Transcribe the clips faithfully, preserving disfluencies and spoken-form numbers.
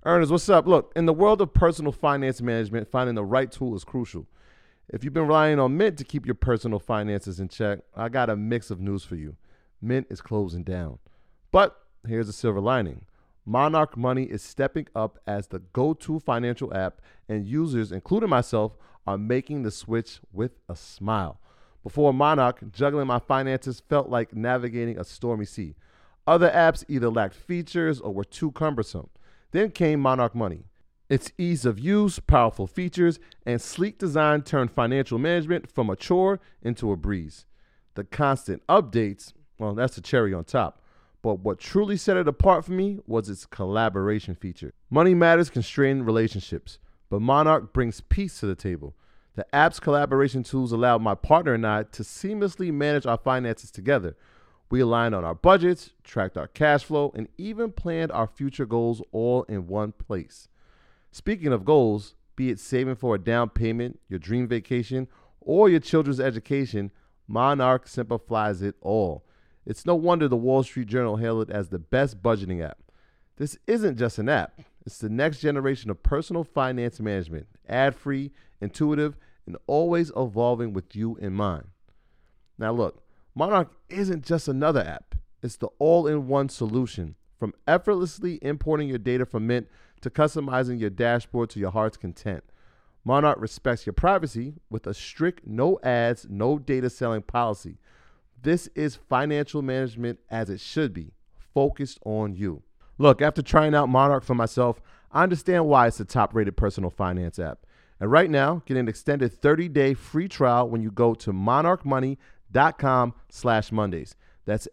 Ernest, what's up? Look, in the world of personal finance management, finding the right tool is crucial. If you've been relying on Mint to keep your personal finances in check, I got a mix of news for you. Mint is closing down. But here's a silver lining. Monarch Money is stepping up as the go-to financial app, and users, including myself, are making the switch with a smile. Before Monarch, juggling my finances felt like navigating a stormy sea. Other apps either lacked features or were too cumbersome. Then came Monarch Money. Its ease of use, powerful features, and sleek design turned financial management from a chore into a breeze. The constant updates, well, that's the cherry on top. But what truly set it apart for me was its collaboration feature. Money matters constrain relationships, but Monarch brings peace to the table. The app's collaboration tools allow my partner and I to seamlessly manage our finances together. We aligned on our budgets, tracked our cash flow, and even planned our future goals all in one place. Speaking of goals, be it saving for a down payment, your dream vacation, or your children's education, Monarch simplifies it all. It's no wonder the Wall Street Journal hailed it as the best budgeting app. This isn't just an app. It's the next generation of personal finance management, ad-free, intuitive, and always evolving with you in mind. Now look, Monarch isn't just another app. It's the all-in-one solution. From effortlessly importing your data from Mint to customizing your dashboard to your heart's content. Monarch respects your privacy with a strict no ads, no data selling policy. This is financial management as it should be, focused on you. Look, after trying out Monarch for myself, I understand why it's the top-rated personal finance app. And right now, get an extended thirty-day free trial when you go to monarchmoney.com slash Mondays. That's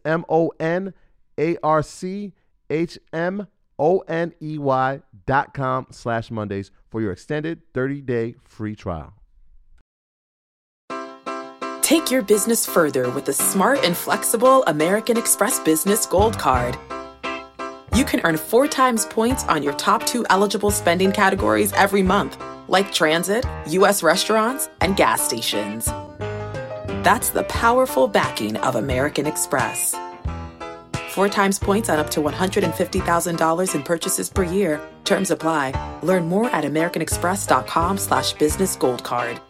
M-O-N-A-R-C-H-M-O-N-E-Y dot com slash Mondays for your extended thirty-day free trial. Take your business further with the smart and flexible American Express Business Gold Card. You can earn four times points on your top two eligible spending categories every month, like transit, U S restaurants, and gas stations. That's the powerful backing of American Express. Four times points on up to one hundred fifty thousand dollars in purchases per year. Terms apply. Learn more at americanexpress.com slash business gold card.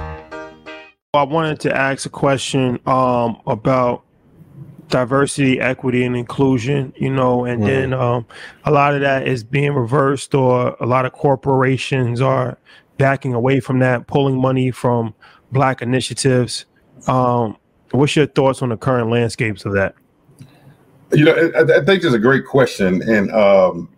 I wanted to ask a question um, about diversity, equity, and inclusion, you know, and mm. then um, a lot of that is being reversed, or a lot of corporations are backing away from that, pulling money from Black initiatives. Um, what's your thoughts on the current landscapes of that? You know, I, I think it's a great question. And um,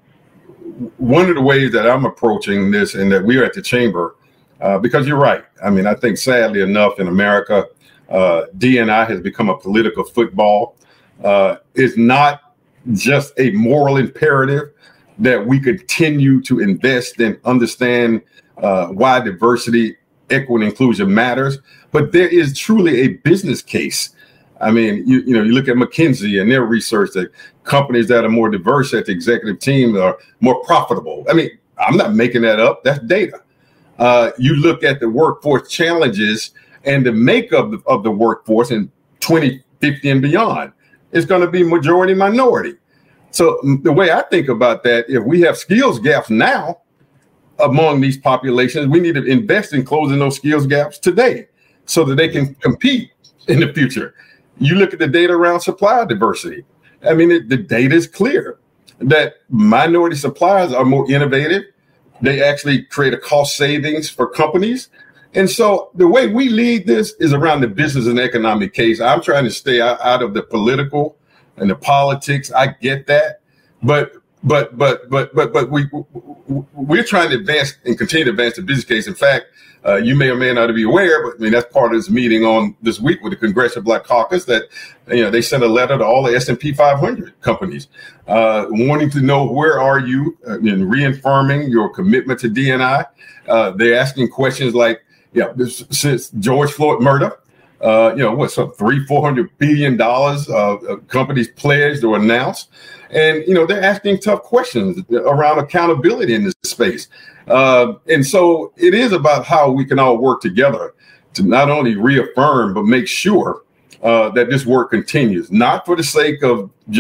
one of the ways that I'm approaching this, and that we're at the chamber, Uh, because you're right. I mean, I think sadly enough in America, uh, D and I has become a political football. Uh, it's not just a moral imperative that we continue to invest and understand uh, why diversity, equity, and inclusion matters, but there is truly a business case. I mean, you, you know, you look at McKinsey and their research that companies that are more diverse at the executive team are more profitable. I mean, I'm not making that up. That's data. Uh, you look at the workforce challenges and the makeup of the, of the workforce in twenty fifty and beyond, it's going to be majority minority. So the way I think about that, if we have skills gaps now among these populations, we need to invest in closing those skills gaps today so that they can compete in the future. You look at the data around supply diversity. I mean, it, the data is clear that minority suppliers are more innovative. They actually create a cost savings for companies. And so the way we lead this is around the business and economic case. I'm trying to stay out, out of the political and the politics. I get that. But but but but but but we we're trying to advance and continue to advance the business case. In fact, uh, you may or may not be aware, but I mean that's part of this meeting on this week with the Congressional Black Caucus, that you know they sent a letter to all the S and P five hundred companies, uh, wanting to know where are you uh, in reaffirming your commitment to D and I. Uh, they're asking questions like, yeah, this, since George Floyd murder, uh, you know, what's up, three, four hundred billion dollars of uh, companies pledged or announced. And, you know, they're asking tough questions around accountability in this space. Uh, and so it is about how we can all work together to not only reaffirm, but make sure uh, that this work continues, not for the sake of just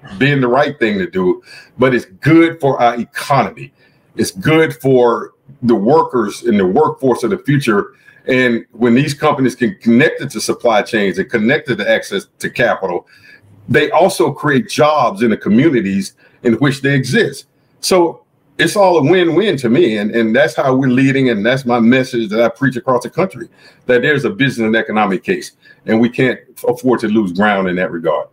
being the right thing to do, but it's good for our economy. It's good for the workers in the workforce of the future. And when these companies can connect it to supply chains and connect it to access to capital, they also create jobs in the communities in which they exist. So it's all a win-win to me. And, and that's how we're leading. And that's my message that I preach across the country, that there's a business and economic case, and we can't afford to lose ground in that regard.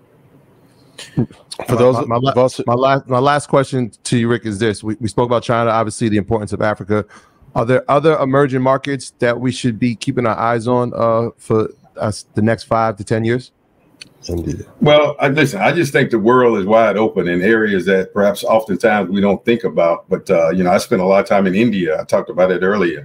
For those, my, my, my, my last my last question to you, Rick, is this: we, we spoke about China, obviously the importance of Africa. Are there other emerging markets that we should be keeping our eyes on uh, for us the next five to ten years? Indeed. Well, I, listen, I just think the world is wide open in areas that perhaps oftentimes we don't think about. But uh, you know, I spent a lot of time in India. I talked about it earlier.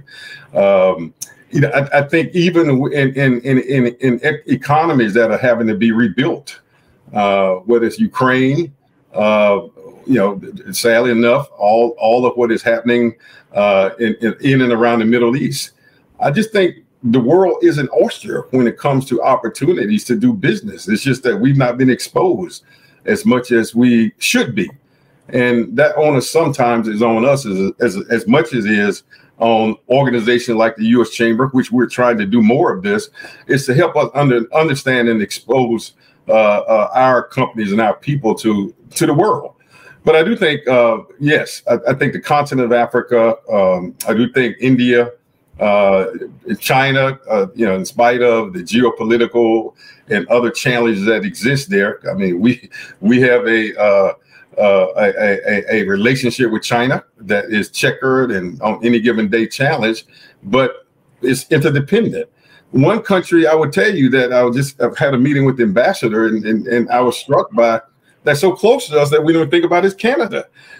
Um, you know, I, I think even in in, in in in economies that are having to be rebuilt. Uh, whether it's Ukraine, uh, you know, sadly enough, all all of what is happening uh, in, in in and around the Middle East. I just think the world is an oyster when it comes to opportunities to do business. It's just that we've not been exposed as much as we should be, and that onus sometimes is on us as as as much as it is on organizations like the U S Chamber, which we're trying to do more of. This is to help us under understand and expose Uh, uh, our companies and our people to to the world. But I do think, uh, yes, I, I think the continent of Africa, um, I do think India, uh, China, uh, you know, in spite of the geopolitical and other challenges that exist there. I mean, we we have a uh, uh, a, a, a relationship with China that is checkered and on any given day challenged, but it's interdependent. One country I would tell you that I just I've had a meeting with the ambassador, and, and, and I was struck by that's so close to us that we don't think about is Canada,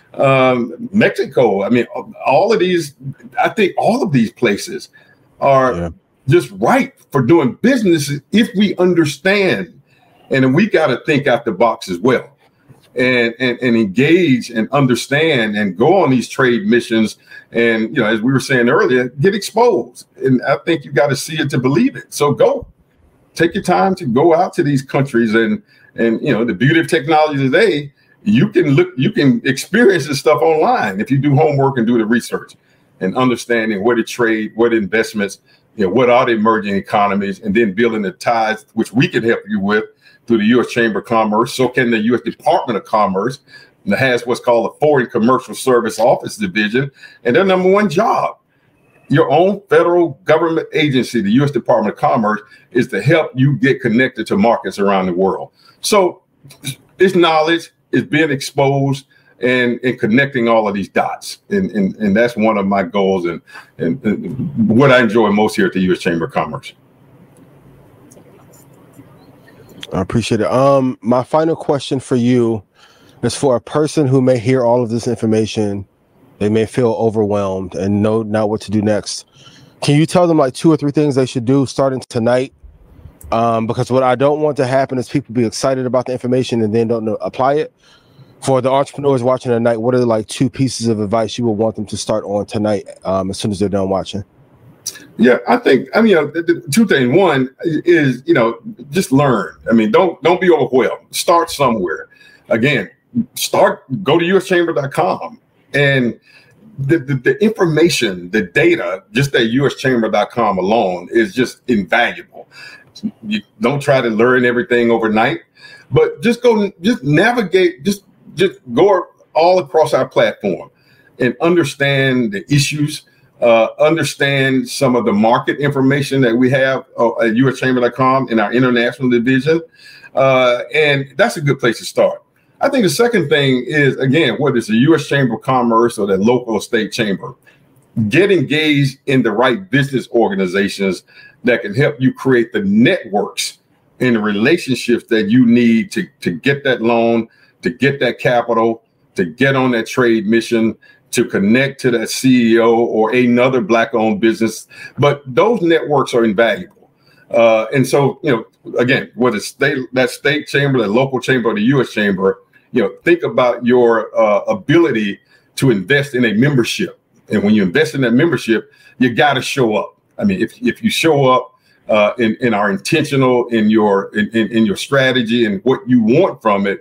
um, Mexico. I mean, all of these, I think all of these places are yeah. just right for doing business if we understand, and we got to think out the box as well. And, and and engage and understand and go on these trade missions. And, you know, as we were saying earlier, get exposed. And I think you got to see it to believe it. So go take your time to go out to these countries. And, and, you know, the beauty of technology today, you can look, you can experience this stuff online if you do homework and do the research and understanding where to trade, what investments, you know, what are the emerging economies, and then building the ties, which we can help you with through the U S Chamber of Commerce. So can the U S Department of Commerce, that has what's called a Foreign Commercial Service Office Division. And their number one job, your own federal government agency, the U S Department of Commerce, is to help you get connected to markets around the world. So it's knowledge, it's being exposed, and, and connecting all of these dots. And, and, and that's one of my goals and, and, and what I enjoy most here at the U S Chamber of Commerce. I appreciate it. Um, my final question for you is for a person who may hear all of this information, they may feel overwhelmed and know not what to do next. Can you tell them like two or three things they should do starting tonight? Um, because what I don't want to happen is people be excited about the information and then don't know, apply it. For the entrepreneurs watching tonight, what are like two pieces of advice you would want them to start on tonight um, as soon as they're done watching? Yeah, I think, I mean, you know, the, the two things. One is, you know, just learn. I mean, don't don't be overwhelmed. Start somewhere. Again, start, go to U S chamber dot com. And the, the, the information, the data, just at U S chamber dot com alone is just invaluable. You don't try to learn everything overnight, but just go, just navigate, just, just go all across our platform and understand the issues. Uh, understand some of the market information that we have uh, at U S chamber dot com in our international division. Uh, and that's a good place to start. I think the second thing is, again, whether it's the U S Chamber of Commerce or the local or state chamber, get engaged in the right business organizations that can help you create the networks and the relationships that you need to, to get that loan, to get that capital, to get on that trade mission, to connect to that C E O or another Black-owned business. But those networks are invaluable. Uh, and so, you know, again, whether it's state, that state chamber, the local chamber, or the U S chamber, you know, think about your uh, ability to invest in a membership. And when you invest in that membership, you got to show up. I mean, if, if you show up uh, and, and are intentional in your in, in, in your strategy and what you want from it,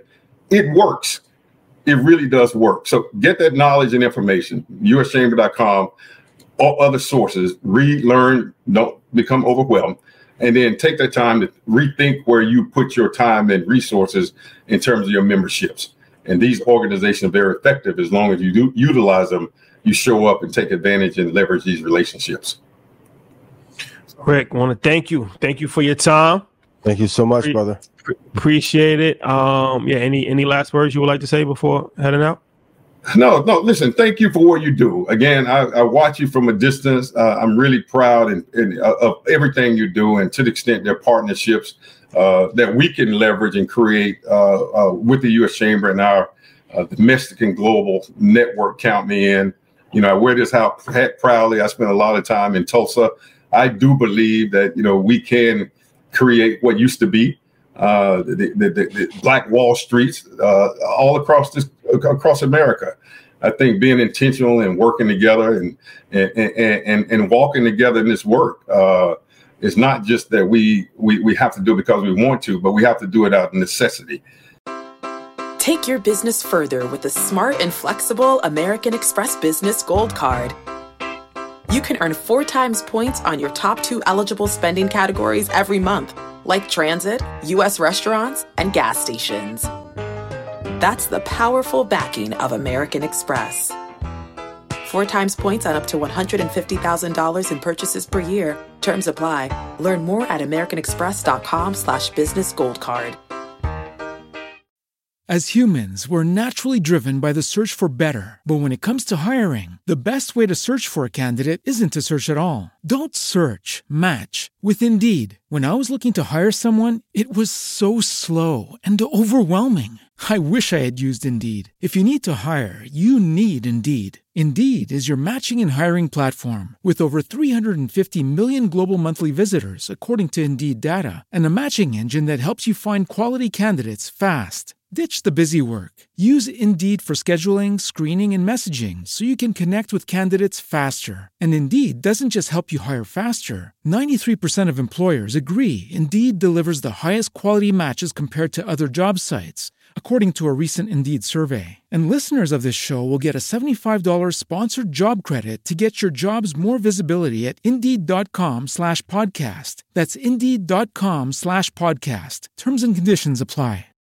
it works. It really does work. So get that knowledge and information, U S chamber dot com, all other sources, read, learn, don't become overwhelmed, and then take that time to rethink where you put your time and resources in terms of your memberships. And these organizations are very effective as long as you do utilize them, you show up and take advantage and leverage these relationships. Rick, I want to thank you. Thank you for your time. Thank you so much, Pre- brother. Pre- appreciate it. Um, yeah. Any any last words you would like to say before heading out? No, no. Listen, thank you for what you do. Again, I, I watch you from a distance. Uh, I'm really proud in, in, uh, of everything you do, and to the extent there are partnerships uh, that we can leverage and create uh, uh, with the U S Chamber and our uh, domestic and global network. Count me in. You know, I wear this hat proudly. I spent a lot of time in Tulsa. I do believe that, you know, we can create what used to be uh, the, the, the, the Black Wall Streets uh, all across this across America. I think being intentional and working together and and and, and walking together in this work uh, is not just that we, we we have to do it because we want to, but we have to do it out of necessity. Take your business further with the smart and flexible American Express Business Gold Card. You can earn four times points on your top two eligible spending categories every month, like transit, U S restaurants, and gas stations. That's the powerful backing of American Express. Four times points on up to one hundred fifty thousand dollars in purchases per year. Terms apply. Learn more at americanexpress.com slash business gold card. As humans, we're naturally driven by the search for better. But when it comes to hiring, the best way to search for a candidate isn't to search at all. Don't search, match with Indeed. When I was looking to hire someone, it was so slow and overwhelming. I wish I had used Indeed. If you need to hire, you need Indeed. Indeed is your matching and hiring platform with over three hundred fifty million global monthly visitors, according to Indeed data, and a matching engine that helps you find quality candidates fast. Ditch the busy work. Use Indeed for scheduling, screening, and messaging so you can connect with candidates faster. And Indeed doesn't just help you hire faster. ninety-three percent of employers agree Indeed delivers the highest quality matches compared to other job sites, according to a recent Indeed survey. And listeners of this show will get a seventy-five dollars sponsored job credit to get your jobs more visibility at Indeed.com slash podcast. That's Indeed.com slash podcast. Terms and conditions apply.